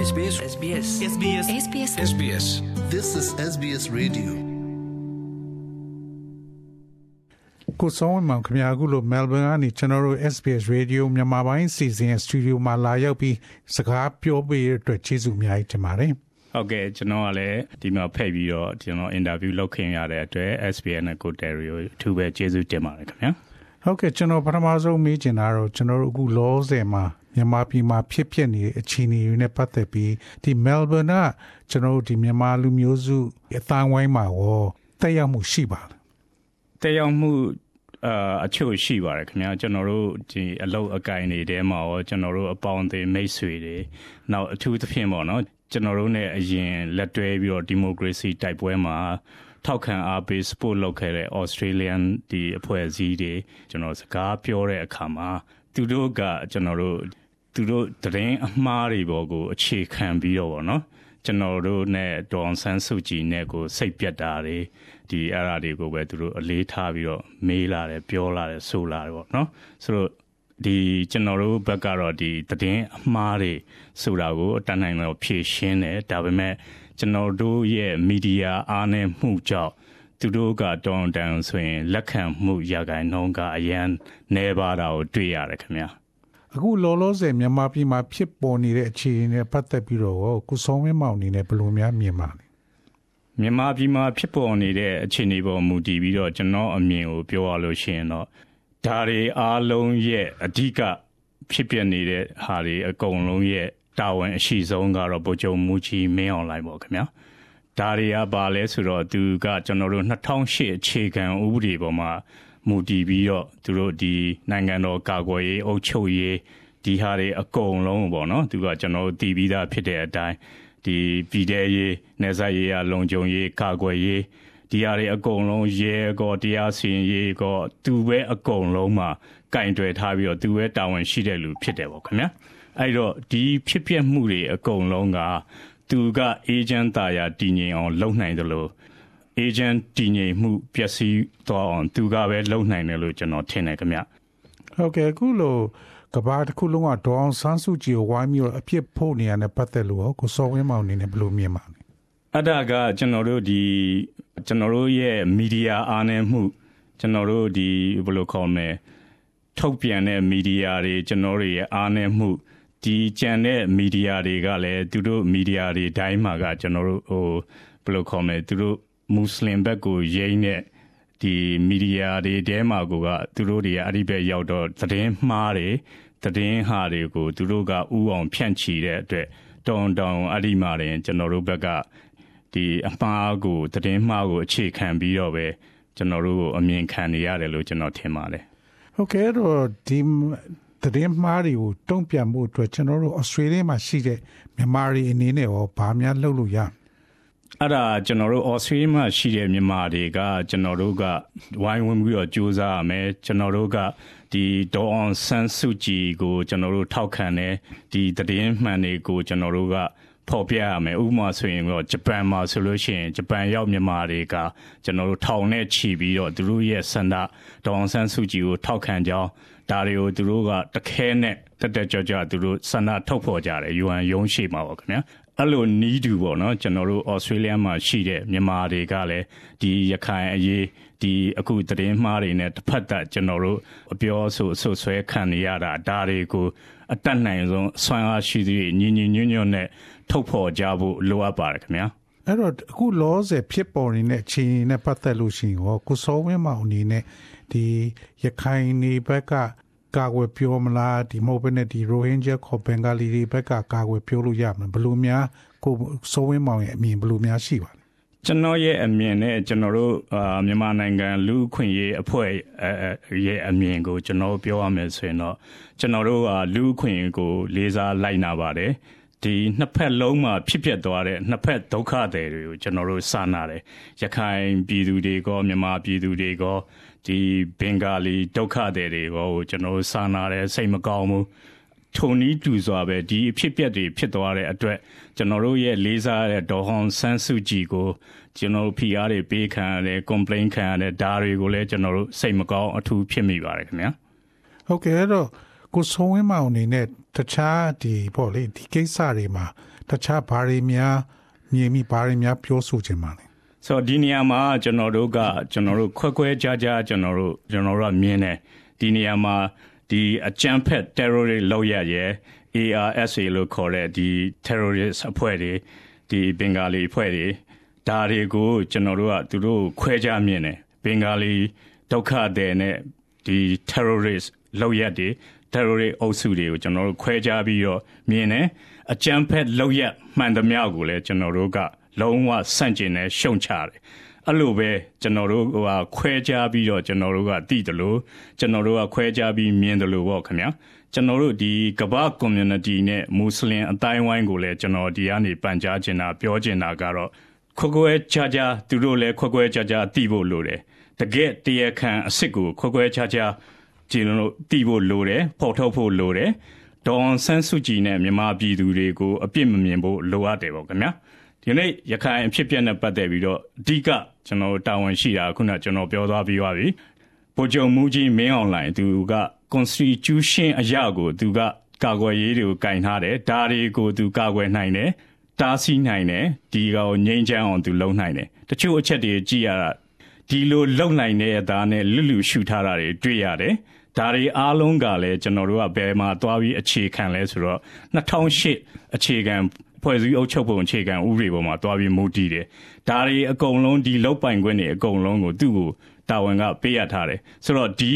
SBS SBS SBS SBS SBS This is SBS Radio ကိုစောင်းမောင်ခင်ဗျာအခုလို Melbourne ကနေကျွန်တော်တို့ SBS Radio မြန်မာပိုင်းစီစဉ်စတူဒီယိုမှာလာရောက်ပြီးစကားပြောပေးရတဲ့အတွက်ကျေးဇူးအများကြီးတင်ပါတယ်ဟုတ်ကဲ့ကျွန်တော်ကလည်းဒီမှာဖက်ပြီးတော့ကျွန်တော်အင်တာဗျူးလုပ်ခင်ရတဲ့အတွက် SBS နဲ့ကိုတယ်ရီကိုအထူးပဲကျေးဇူးတင်ပါတယ်ခင်ဗျာဟုတ်ကဲ့ကျွန်တော်ပထမဆုံးမေးချင်တာတော့ကျွန်တော်တို့အခုလောဆယ်မှာမြန်မာပြည်မှာဖြစ်ပျက်နေတဲ့အခြေအနေတွေနဲ့ပတ်သက်ပြီးဒီ Melbourne ကကျွန်တော်တို့ဒီမြန်မာလူမျိုးစုအတိုင်းဝိုင်းမှာရောတက်ရောက်မှုရှိပါလားတက်ရောက်မှုအချို့ရှိပါတယ်ခင်ဗျာကျွန်တော်တို့ဒီအလုပ်အကိုင်တွေထဲမှာရောကျွန်တော်တို့အပေါင်းအသင်းမိတ်ဆွေတွေနောက်အထူးသဖြင့်ပေါ့နော်ကျွန်တော်တို့ ਨੇ အရင်လက်တွဲပြီးတော့ဒီမိုကရေစီတိုက်ပွဲမှာထောက်ခံအားပေး support လုပ်ခဲ့တဲ့ Australian ဒီအဖွဲ့အစည်းတွေကျွန်တော်စကားပြောတဲ့အခါမှာသူတို့ကကျွန်တော်တို့သူတို့သတင်းအမှားတွေပေါ်ကိုအခြေခံပြီးတော့ပေါ့နော်ကျွန်တော်တို့ ਨੇ ဒေါ်အောင်ဆန်းစုကြည် ਨੇ ကိုစိတ်ပြတ်တာတွေဒီအဲ့ဒါတွေကိုပဲသူတို့အလေးထားပြီးတော့မေးလာတယ်ပြောလာတယ်ဆိုလာတယ်ပေါ့နော်ဆိုတော့ဒီကျွန်တော်တို့ဘက်ကတော့ဒီသတင်းအမှားတွေဆိုတာကိုအတန်းနိုင်တော့ဖြည့်ရှင်းတယ်ဒါပေမဲ့ကျွန်တော်တို့ရဲ့မီဒီယာအားနည်းမှုကြောင့်သူတို့ကတောင်းတန်ဆိုရင်လက်ခံမှုရာဂိုင်နှုန်းကအရန်နေပါတာကိုတွေ့ရတယ်ခင်ဗျာအခုလောလောဆယ်မြန်မာပြည်မှာဖြစ်ပေါ်နေတဲ့အခြေအနေနဲ့ပတ်သက်ပြီးတော့ကိုစောင်းဝင်းမောင်အနေနဲ့ဘယ်လိုများမြင်ပါလဲမြန်မာပြည်မှာဖြစ်ပေါ်နေတဲ့အခြေအနေပေါ်မူတည်ပြီးတော့ကျွန်တော်အမြင်ကိုပြောရလို့ရှိရင်တော့ဒါတွေအားလုံးရဲ့အဓိကဖြစ်ပျက်နေတဲ့ဟာတွေအကုန်လုံးရဲ့တာဝန်အရှိဆုံးကတော့ဗိုလ်ချုပ်မူကြီးမင်းအောင်လှိုင်ပေါ့ခင်ဗျာဒါတွေကပါလဲဆိုတော့သူကကျွန်တော်တို့2008အခြေခံဥပဒေပေါ်မှာမူတည်ပြီးတော့သူတို့ဒီနိုင်ငံတော်ကာကွယ်ရေးအုပ်ချုပ်ရေးဒီဟာတွေအကုန်လုံးပေါ့နော်သူကကျွန်တော်တို့တည်ပြီးသားဖြစ်တဲ့အတိုင်းဒီပြည်ထောင်ရေးနယ်စပ်ရေးရလုံခြုံရေးကာကွယ်ရေးဒီဟာတွေအကုန်လုံးရဲကောတရားစီရင်ရေးကောသူပဲအကုန်လုံးမှာကင်တွယ်ထားပြီးတော့သူပဲတာဝန်ရှိတဲ့လူဖြစ်တယ်ပေါ့ခင်ဗျာအဲ့တော့ဒီဖြစ်ပျက်မှုတွေအကုန်လုံးကသူကအေဂျင့်တာယာတည်ငြိမ်အောင်လုပ်နိုင်တယ်လို့အေဂျင့်တည်ငြိမ်မှုပျက်စီးသွားအောင်သူကပဲလုပ်နိုင်တယ်လို့ကျွန်တော်ထင်တယ်ခင်ဗျဟုတ်ကဲ့အခုလိုကဘာတစ်ခုလုံးကဒေါအောင်ဆန်းစုကြည်ကိုဝိုင်းပြီးတော့အဖြစ်ဖို့နေရတဲ့ပတ်သက်လို့ကိုစောဝင်းမောင်အနေနဲ့ဘယ်လိုမြင်ပါလဲအဲ့ဒါကကျွန်တော်တို့ရဲ့မီဒီယာအားနည်းမှုကျွန်တော်တို့ဒီဘယ်လိုခေါ်မလဲထုတ်ပြန်တဲ့မီဒီယာတွေကျွန်တော်တို့ရဲ့အားနည်းမှုဒီကျန်တဲ့မီဒီယာတွေကလည်းသူတို့မီဒီယာတွေတိုင်းမှာကကျွန်တော်တို့ဘယ်လိုခေါ်မလဲသူတို့မွတ်စလင်ဘက်ကိုရိမ့်တဲ့ဒီမီဒီယာတွေတဲမှာကသူတို့တွေအဲ့ဒီဘက်ရောက်တော့သတင်းမှားတွေသတင်းဟာတွေကိုသူတို့ကဥအောင်ဖြန့်ချီတဲ့အတွက်တောင်းအဲ့ဒီမှာရင်ကျွန်တော်တို့ဘက်ကဒီအမှားကိုသတင်းမှားကိုအခြေခံပြီးတော့ပဲကျွန်တော်တို့အမြင်ခံနေရတယ်လို့ကျွန်တော်ထင်ပါတယ်ဟုတ်ကဲ့တော့ဒီသတင်းမှားတွေကိုတုံ့ပြန်မှုအတွက်ကျွန်တော်တို့ Australia မှာရှိတဲ့မြန်မာတွေအနေနဲ့ရောဘာများလုပ်လို့ရအဲ့ဒါကျွန်တော်တို့ Australia မှာရှိတဲ့မြန်မာတွေကကျွန်တော်တို့ကဝိုင်းဝန်းပြီးတော့ကြိုးစားရမယ်ကျွန်တော်တို့ကဒီဒေါ်အောင်ဆန်းစုကြည်ကိုကျွန်တော်တို့ထောက်ခံတယ်ဒီသတင်းမှန်တွေကိုကျွန်တော်တို့ကဖော်ပြရမယ်ဥပမာဆိုရင်တော့ဂျပန်မှာဆိုလို့ရှိရင်ဂျပန်ရောက်မြန်မာတွေကကျွန်တော်တို့ထောင်နဲ့ချီပြီးတော့သူတို့ရဲ့စန္ဒဒေါ်အောင်ဆန်းစုကြည်ကိုထောက်ခံကြောင်းဒါတွေကိုသူတို့ကတခဲနဲ့တက်ကြွသူတို့စန္ဒထုတ်ဖော်ကြတယ် UN ရုံးရှိမှာပေါ့ခင်ဗျာအဲ့လိုနီးတူပေါ့နော်ကျွန်တော်တို့ Australia မှာရှိတဲ့မြန်မာတွေကလည်းဒီရခိုင်အရေးဒီအခုသတင်းမှားတွေနဲ့တစ်ဖက်သက်ကျွန်တော်တို့အပြောဆိုအဆွဲခံနေရတာဒါတွေကိုအတတ်နိုင်ဆုံးဆွမ်းအားရှိသေးညီညွတ်နဲ့ထုတ်ဖော်ကြဖို့လိုအပ်ပါတယ်ခင်ဗျာအဲ့တော့အခုလောဆယ်ဖြစ်ပေါ်နေတဲ့အခြေအနေနဲ့ပတ်သက်လို့ရှိရင်ကိုစောဝင်းမောင်အနေနဲ့ဒီရခိုင်နေဘက်ကကာကွယ်ပြောမလားဒီမဟုတ်ဘဲနဲ့ဒီ Rohingya ခေါ်ဘင်္ဂါလီတွေဘက်ကကာကွယ်ပြောလို့ရမလားဘယ်လိုများကိုစောဝင်းမောင်ရဲ့အမြင်ဘယ်လိုများရှိပါလဲကျွန်တော်ရဲ့အမြင်နဲ့ကျွန်တော်တို့မြန်မာနိုင်ငံလူ့အခွင့်အရေးအဖွဲ့ရဲ့အမြင်ကိုကျွန်တော်ပြောရမယ်ဆိုရင်တော့ကျွန်တော်တို့လူ့အခွင့်အရေးကိုလေးစားလိုက်နာပါတယ်ဒီနှစ်ဖက်လုံးမှာဖြစ်ပျက်သွားတဲ့နှစ်ဖက်ဒုက္ခတွေကိုကျွန်တော်တို့စာနာတယ်ရခိုင်ပြည်သူတွေကမြန်မာပြည်သူတွေကဒီဘင်္ဂါလီဒုက္ခတွေကိုကျွန်တော်စာနာတယ်စိတ်မကောင်းဘူးထုံနီးတူစွာပဲဒီအဖြစ်အပျက်တွေဖြစ်သွားတဲ့အတွက်ကျွန်တော်တို့ရဲ့လေးစားတဲ့ဒေါ်အောင်ဆန်းစုကြည်ကိုကျွန်တော်တို့ဖိအားတွေပေးခံရတယ် complain ခံရတယ်ဒါတွေကိုလည်းကျွန်တော်တို့စိတ်မကောင်းအထူးဖြစ်မိပါတယ်ခင်ဗျာဟုတ်ကဲ့တော့ကိုစိုးဝင်းမောင်အနေနဲ့တခြားဒီပေါ့လေဒီကိစ္စတွေမှာတခြားဘာတွေများမြင်မိဘာတွေများပြောဆိုချင်ပါလဲဆိုတော့ဒီနေရာမှာကျွန်တော်တို့ခွဲခြားကျွန်တော်တို့မြင်တယ်ဒီနေရာမှာဒီအကြမ်းဖက် terrorist လောက်ရရဲ့ ARSA လို့ခေါ်တဲ့ဒီ terrorist အဖွဲ့တွေဒီဘင်္ဂါလီအဖွဲ့တွေဒါတွေကိုကျွန်တော်တို့ကသူတို့ခွဲခြားမြင်တယ်ဘင်္ဂါလီဒုက္ခသည်နဲ့ဒီ terrorist လောက်ရတဲ့ terrorist အုပ်စုတွေကိုကျွန်တော်တို့ခွဲခြားပြီးတော့မြင်တယ်အကြမ်းဖက်လောက်ရမှန်သမျှကိုလည်းကျွန်တော်တို့ကလုံးဝဆန့်ကျင်နဲ့ရှုံချတယ်အဲ့လိုပဲကျွန်တော်တို့ကခွဲခြားပြီးတော့ကျွန်တော်တို့ကသိတယ်လို့ကျွန်တော်တို့ကခွဲခြားပြီးမြင်တယ်လို့ပေါ့ခင်ဗျာကျွန်တော်တို့ဒီကမ္ဘာ community နဲ့မွတ်စလင်အတိုင်းဝိုင်းကိုလည်းကျွန်တော်ဒီကနေပန်ကြားချင်တာပြောချင်တာကတော့ခွဲခြားသူတို့လည်းခွဲခြားသိဖို့လိုတယ်တကယ်တရားခံအစ်စ်ကိုခွဲခြားကြည်လို့သိဖို့လိုတယ်ဖော်ထုတ်ဖို့လိုတယ်ဒေါ်အောင်ဆန်းစုကြည်နဲ့မြန်မာပြည်သူတွေကိုအပြစ်မမြင်ဖို့လိုအပ်တယ်ပေါ့ခင်ဗျာဒီနေ့ရခိုင်အဖြစ်ပြက်နဲ့ပတ်သက်ပြီးတော့အဓိကကျွန်တော်တာဝန်ရှိတာခုနကျွန်တော်ပြောသွားပြီးပါပြီဗိုလ်ချုပ်မူကြီးမင်းအောင်လှိုင်သူက constitution အရာကိုသူကကာကွယ်ရေးတွေကိုကင်ထားတယ်ဒါတွေကိုသူကာကွယ်နိုင်တယ်တားဆီးနိုင်တယ်ဒီကောင်ငြိမ်းချမ်းအောင်သူလုပ်နိုင်တယ်တချို့အချက်တွေကြည့်ရတာဒီလိုလုံနိုင်တဲ့အသားနဲ့လူရှုထားတာတွေတွေ့ရတယ်ဒါတွေအားလုံးကလည်းကျွန်တော်တို့ကဘယ်မှာသွားပြီးအခြေခံလဲဆိုတော့2008အခြေခံဖွဲ့စည်းအုပ်ချုပ်ပုံအခြေခံဥပဒေပေါ်မှာသွားပြီးမူတည်တယ်ဒါတွေအကုန်လုံးဒီလောက်ပိုင်ခွင့်တွေအကုန်လုံးကိုသူ့ကိုတာဝန်ကပေးရထားတယ်ဆိုတော့ဒီ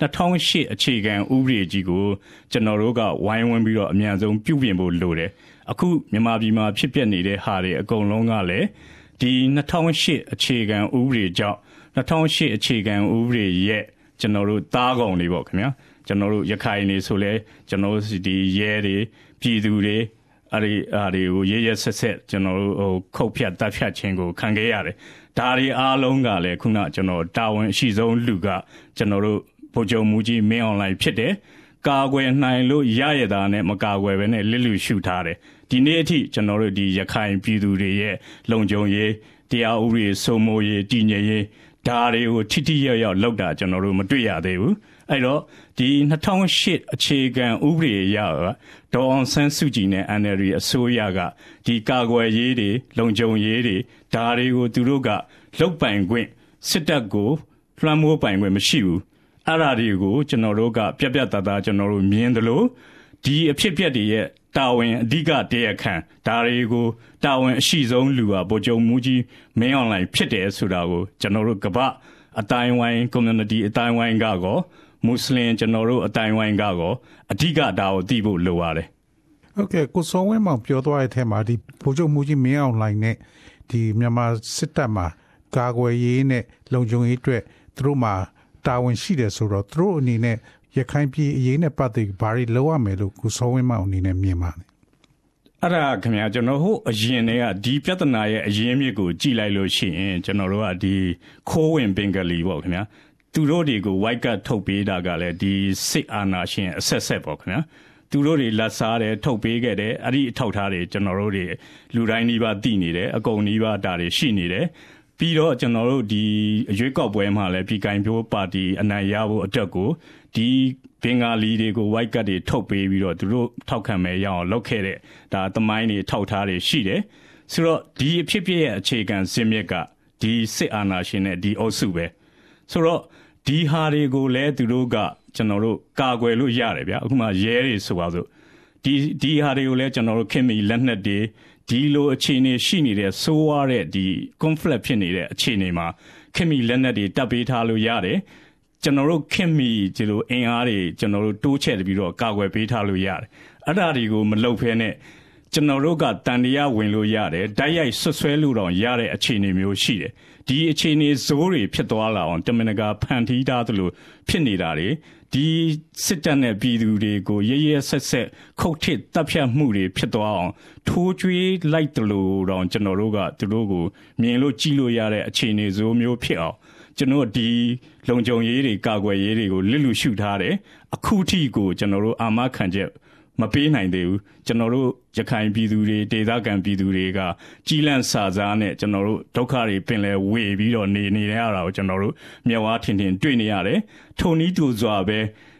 2008အခြေခံဥပဒေကြီးကိုကျွန်တော်တို့ကဝိုင်းဝန်းပြီးတော့အမြန်ဆုံးပြုပြင်ဖို့လိုတယ်အခုမြန်မာပြည်မှာဖြစ်ပျက်နေတဲ့ဟာတွေအကုန်လုံးကလည်းဒီ2008အခြေခံဥပဒေကြောင့်2008အခြေခံဥပဒေရဲ့ကျွန်တော်တို့သားကောင်တွေပေါ့ခင်ဗျာကျွန်တော်တို့ရခိုင်နေဆိုလဲကျွန်တော်တို့ဒီရဲတွေပြည်သူတွေအဲ့ဒီကိုရဲဆက်ကျွန်တော်တို့ခုတ်ဖြတ်တပ်ဖြတ်ခြင်းကိုခံခဲ့ရတယ်ဒါတွေအားလုံးကလည်းခုနကျွန်တော်တာဝန်အရှိဆုံးလူကကျွန်တော်တို့ဗိုလ်ချုပ်မူကြီးမင်းအောင်လှိုင်ဖြစ်တယ်ကာကွယ်နိုင်လို့ရရတာနဲ့မကာကွယ်ဘဲနဲ့လစ်လူရှုထားတယ်ဒီနေ့အထိကျွန်တော်တို့ဒီရခိုင်ပြည်သူတွေရဲ့လုံခြုံရေးတရားဥပဒေစိုးမိုးရေးတည်ငြိမ်ရေးဒါတွေကိုထိထိရောက်လောက်တာကျွန်တော်တို့မတွေ့ရသေးဘူးအဲ့တော့ဒီ2008အခြေခံဥပဒေအရဒေါ်အောင်ဆန်းစုကြည်နဲ့ NLD အစိုးရကဒီကာကွယ်ရေးတွေလုံခြုံရေးတွေဒါတွေကိုသူတို့ကလုတ်ပိုင်ခွင့်စစ်တပ်ကိုလွှမ်းမိုးပိုင်ခွင့်မရှိဘူးအဲ့ဒါတွေကိုကျွန်တော်တို့ကပြက်သားကျွန်တော်တို့မြင်တယ်လို့ဒီအဖြစ်ပြက်တွေရဲ့တာဝန်အဓိကတရားခံဒါတွေကိုတာဝန်အရှိဆုံးလူဟာဗိုလ်ချုပ်မူကြီးမင်းအောင်လှိုင်ဖြစ်တယ်ဆိုတာကိုကျွန်တော်တို့ကမ္ဘာအတိုင်းဝိုင်း community အတိုင်းဝိုင်းကောမွတ်စလင်ကျွန်တော်တို့အတိုင်းဝိုင်းကောအဓိကဒါကိုသိဖို့လိုပါတယ်ဟုတ်ကဲ့ကိုစောဝင်းမောင်ပြောသွားတဲ့အထက်မှာဒီဗိုလ်ချုပ်မူကြီးမင်းအောင်လှိုင်နဲ့ဒီမြန်မာစစ်တပ်မှာကာကွယ်ရေးနဲ့လုံခြုံရေးအတွက်သူတို့မှာတာဝန်ရှိတယ်ဆိုတော့သူတို့အနေနဲ့ရခိုင်ပြည်အရေးနဲ့ပတ်သက်ဘာတွေလုပ်ရမယ်လို့ကိုစောဝင်းမောင်အနေနဲ့မြင်ပါတယ်အဲ့ဒါခင်ဗျာကျွန်တော်ဟိုအရင်တည်းကဒီပြဿနာရဲ့အရင်းမြစ်ကိုကြည့်လိုက်လို့ရှိရင်ကျွန်တော်တို့ကဒီခိုးဝင်ဘင်္ဂလီပေါ့ခင်ဗျာသူတို့တွေကို white card ထုတ်ပေးတာကလည်းဒီစစ်အာဏာရှင်အဆက်ပေါ့ခင်ဗျာသူတို့တွေလက်စားတယ်ထုတ်ပေးခဲ့တယ်အဲ့ဒီအထောက်ထားတွေကျွန်တော်တို့တွေလူတိုင်းနှီးပါသိနေတယ်အကုန်နှီးပါဒါတွေရှိနေတယ်ပြီးတော့ကျွန်တော်တို့ဒီအရွေးကောက်ပွဲမှာလည်းပြည်ကိုင်ပြိုးပါတီအနိုင်ရဖို့အတွက်ကိုဒီဘင်္ဂါလီတွေကို white card တွေထုတ်ပေးပြီးတော့သူတို့ထောက်ခံမဲ့ရအောင်လုပ်ခဲ့တဲ့ဒါသမိုင်းတွေထောက်ထားတွေရှိတယ်ဆိုတော့ဒီအဖြစ်ပြရဲ့အခြေခံစင်မြစ်ကဒီစစ်အာဏာရှင်နဲ့ဒီအုပ်စုပဲဆိုတော့ဒီဟာတွေကိုလည်းသူတို့ကကျွန်တော်တို့ကာကွယ်လို့ရတယ်ဗျာအခုမှရဲတွေဆိုပါစို့ဒီဟာတွေကိုလည်းကျွန်တော်တို့ခင်မီလက်နက်တွေဒီလိုအခြေအနေရှိနေတဲ့ဆိုးဝါးတဲ့ဒီ conflict ဖြစ်နေတဲ့အခြေအနေမှာခင်မီလက်နက်တွေတပ်ပေးထားလို့ရတယ်ကျွန်တော်တို့ခင်မီဒီလိုအင်အားတွေကျွန်တော်တို့တိုးချဲ့ပြီးတော့ကာကွယ်ပေးထားလို့ရတယ်အဲ့ဒါတွေကိုမလုပ်ဖဲနဲ့ကျွန်တော်တို့ကတန်တရားဝင်လို့ရတယ်တိုက်ရိုက်ဆွဆွဲလို့တော့ရတဲ့အခြေအနေမျိုးရှိတယ်ဒီအခြေအနေဇိုးတွေဖြစ်သွားလာအောင်တမန်တကာဖန်တီးထားသလိုဖြစ်နေတာတွေဒီစစ်တပ်နဲ့ပြည်သူတွေကိုရဲဆက်ခုတ်ထစ်တပ်ဖြတ်မှုတွေဖြစ်သွားအောင်ထိုးကျွေးလိုက်တယ်လို့တော့ကျွန်တော်တို့ကသူတို့ကိုမြင်လို့ကြည့်လို့ရတဲ့အခြေအနေဇိုးမျိုးဖြစ်အောင်ကျွန်တော်ဒီလုံခြုံရေးတွေကာကွယ်ရေးတွေကိုလစ်လူရှုထားတယ်အခုထိကိုကျွန်တော်တို့အာမခံချက်မပေးနိုင်သေးဘူးကျွန်တော်တို့ရခိုင်ပြည်သူတွေဒေသခံပြည်သူတွေကကြီးလန့်စာစားနဲ့ကျွန်တော်တို့ဒုက္ခတွေပင်လဲဝေပြီးတော့နေရတာကိုကျွန်တော်တို့မျက်ဝါးထင်ထင်တွေ့နေရတယ်ထုံနီးတူစွာပဲ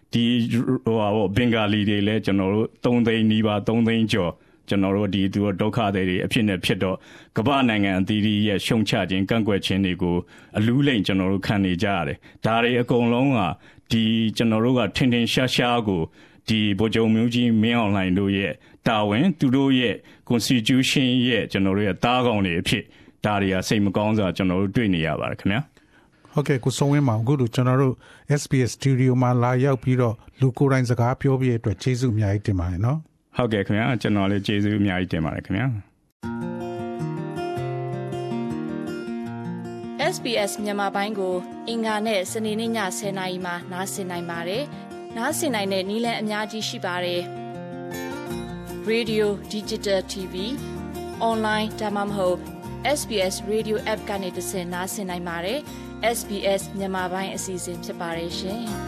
ဒီဘင်္ဂါလီတွေလည်းကျွန်တော်တို့3သိန်းနီးပါး3သိန်းကျော်ကျွန်တော်တို့ဒီသူတို့ဒုက္ခတွေအဖြစ်နဲ့ဖြစ်တော့ကမ္ဘာနိုင်ငံအသီးသီးရဲ့ရှုံချခြင်းကန့်ကွက်ခြင်းတွေကိုအလူးလိမ့်ကျွန်တော်တို့ခံနေကြရတယ်ဒါတွေအကုန်လုံးကဒီကျွန်တော်တို့ကထင်ထင်ရှားရှားကိုဒီဗိုလ်ချုပ်မျိုးကြီးမင်းအောင်လှိုင်တို့ရဲ့တာဝန်သူတို့ရဲ့ constitution ရဲ့ကျွန်တော်တို့ရဲ့တားကောင်တွေအဖြစ်ဒါတွေကစိတ်မကောင်းစွာကျွန်တော်တို့တွေ့နေရပါတယ်ခင်ဗျာဟုတ်ကဲ့ကိုဆုံးဝင်းမောင်အခုတို့ကျွန်တော်တို့ SBS Studio မှာလာရောက်ပြီးတော့လူကိုယ်တိုင်စကားပြောပြတဲ့အတွက်ကျေးဇူးအများကြီးတင်ပါတယ်နော်ဟုတ်ကဲ့ခင်ဗျာကျွန်တော်လည်းကျေးဇူးအများကြီးတင်ပါတယ်ခင်ဗျာ SBS မြန်မာပိုင်းကိုအင်္ဂါနဲ့စနေနေ့ည10:00 နာရီမှာနားဆင်နိုင်ပါတယ်နားဆင်နိုင်တဲ့နည်းလမ်းအများကြီးရှိပါတယ်Radio Digital TV Online ဒါမှမဟုတ် SBS Radio App ကနေတဆင့်နားဆင်နိုင်ပါတယ်SBS မြန်မာပိုင်းအစီအစဉ်ဖြစ်ပါတယ်ရှင်